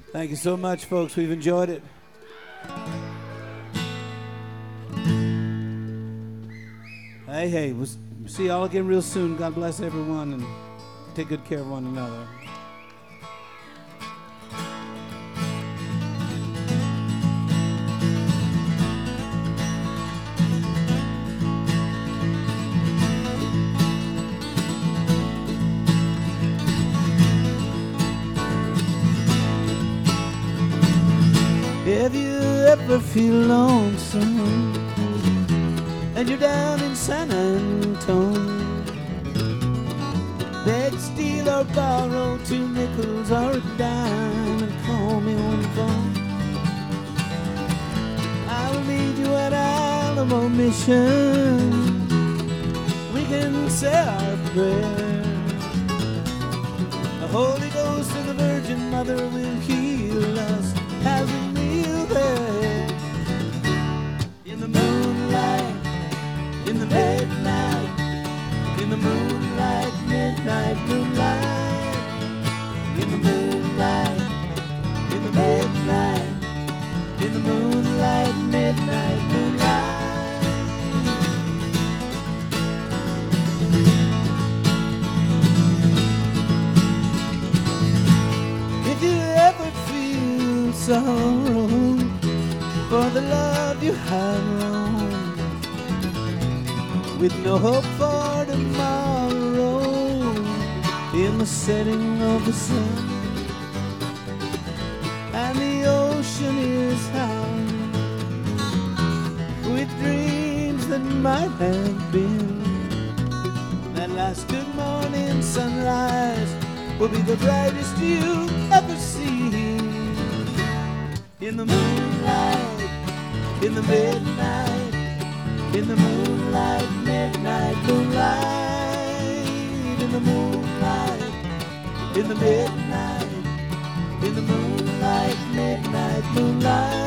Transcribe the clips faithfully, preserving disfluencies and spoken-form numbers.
Thank you so much, folks. We've enjoyed it. Hey, hey, we'll see y'all again real soon. God bless everyone and take good care of one another. If you ever feel lonesome and you're down in San Antone, beg, steal, or borrow two nickels or a dime and call me on the phone. I'll meet you at Alamo Mission. We can say our prayer. The Holy Ghost and the Virgin Mother will heal us as we kneel there. In the moonlight, in the midnight, in the moonlight, midnight, moonlight. In the moonlight, in the midnight, in the moonlight, midnight, moonlight. If you ever feel sorrow for the love you have wrong, with no hope for tomorrow, in the setting of the sun, and the ocean is high with dreams that might have been, that last good morning sunrise will be the brightest you ever see. In the moonlight, in the midnight, in the moonlight, midnight, moonlight. In the moonlight, in the midnight, in the moonlight, midnight, moonlight.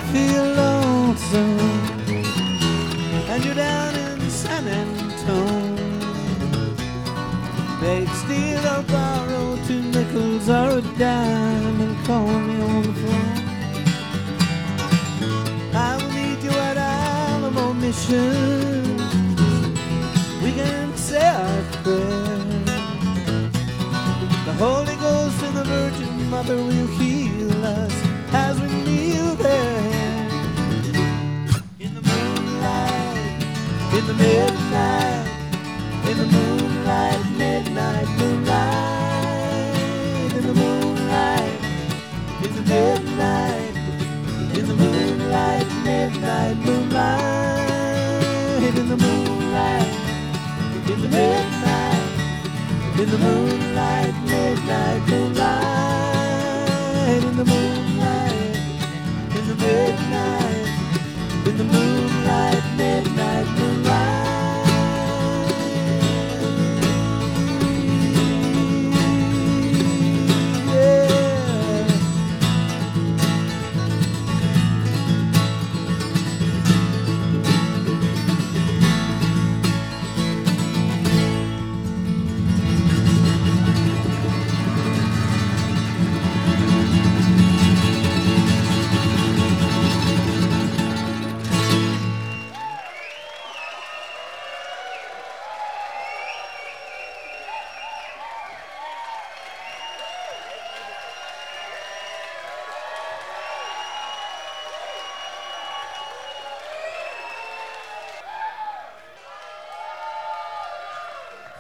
feel lonesome and you're down in San Antone, beg, steal, or borrow two nickels or a dime and call me on the phone. I will meet you at Alamo Mission. We can say our prayers. The Holy Ghost and the Virgin Mother will heal us as we kneel there. In the moonlight, in the midnight, in the moonlight, midnight.